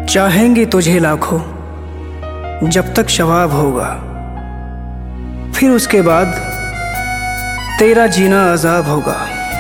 चाहेंगे तुझे लाखों जब तक शवाब होगा, फिर उसके बाद तेरा जीना अजाब होगा।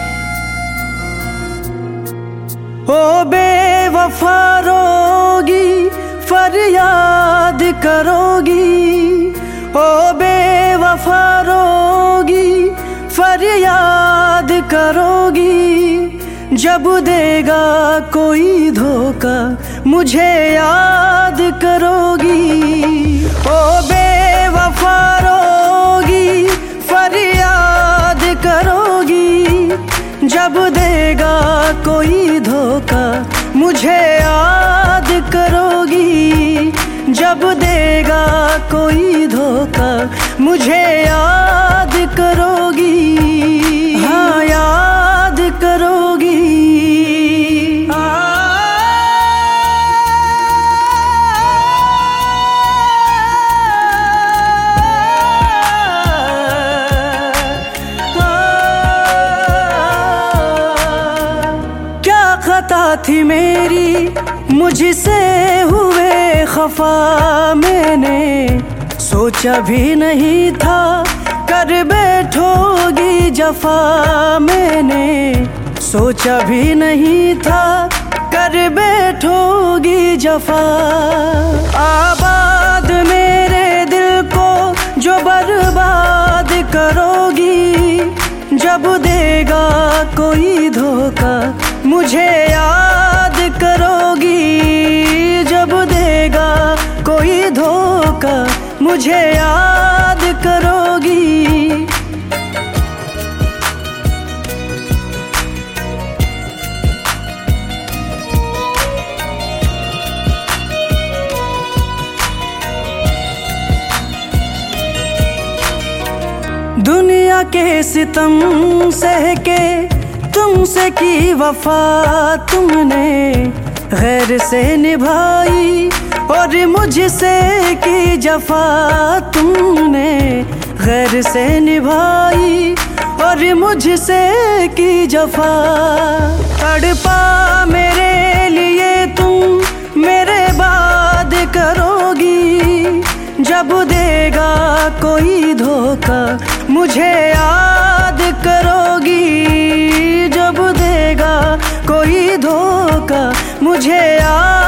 ओ बेवफा रोगी फरियाद करोगी, ओ बेवफा रोगी फरियाद करोगी, जब देगा कोई धोखा मुझे याद करोगी। ओ बेवफा रोगी फरियाद करोगी, जब देगा कोई धोखा मुझे याद करोगी, जब देगा कोई धोखा मुझे याद करोगी, हाँ याद करोगी। क्या खता थी मेरी मुझसे हुए खफा, मैंने सोचा भी नहीं था कर बैठोगी जफा, मैंने सोचा भी नहीं था कर बैठोगी जफा। आबाद मेरे दिल को जो बर्बाद करोगी, जब देगा कोई धोखा मुझे याद करोगी, जब देगा कोई धोखा मुझे याद करोगी। दुनिया के सितम सह के तुमसे की वफा तुमने गैर से निभाई, और मुझसे की जफा तुमने गैर से निभाई, और मुझसे की जफा। तड़पा मेरे लिए तुम मेरे बाद करोगी, जब देगा कोई धोखा मुझे याद करोगी, जब देगा कोई धोखा मुझे याद